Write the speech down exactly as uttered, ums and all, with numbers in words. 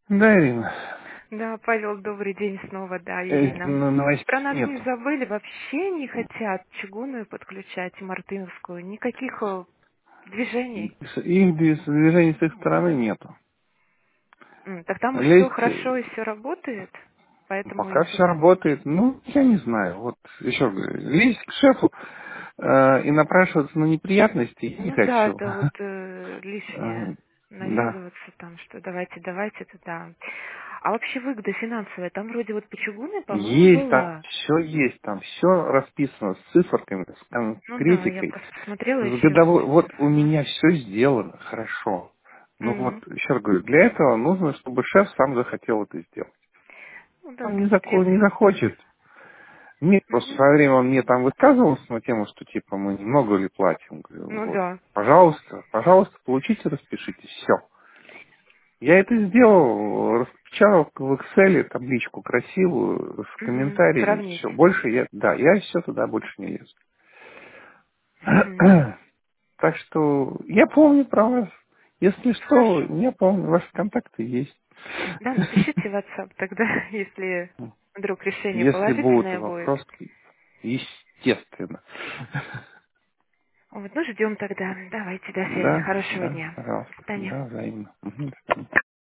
Да, Ирина. Да, Павел, добрый день снова, да, Э, Ирина. но Про новостей нас не нету. забыли, вообще не хотят чугунную подключать и мартыновскую, никаких э, движений. С- Их движ- движений с их стороны нету. М, Так там все Лезть, э, хорошо и все работает, поэтому пока и... все за- работает, ну, я не знаю. Вот еще говорю, лезть к шефу э, и напрашиваться на неприятности я не Ну да, хочу. это вот э, Э, лишнее Да. навязываться там, что давайте, давайте, это да. А вообще выгода финансовая, там вроде вот по чугунной, по-моему, Есть там, была. все есть, там все расписано с циферками, с Ну да, я конкретикой, просто посмотрела с еще раз. годовой. Вот у меня все сделано хорошо. Ну вот, Мгм. еще раз говорю, для этого нужно, чтобы шеф сам захотел это сделать. Ну да, Он не, там зако- не требования тоже. захочет. Мне просто в Мгм. свое время он мне там высказывался на тему, что типа мы немного ли платим. Говорю, Ну вот, да. пожалуйста, пожалуйста, получите, распишитесь, все. Я это сделал, распечатал в Excel табличку красивую, с Мгм. комментариями, Сравнить. все. Больше я, да, я все туда больше не лезу. Мгм. Так что я помню про вас. Если что, Хорошо. я помню, ваши контакты есть. Да, напишите в WhatsApp тогда, если вдруг решение Если будут положительное будет. вопросы, естественно. Вот, ну ждем тогда. Давайте, до связи. Да, Хорошего да, дня. пожалуйста. До свидания. Да, взаимно. Мгм, до свидания.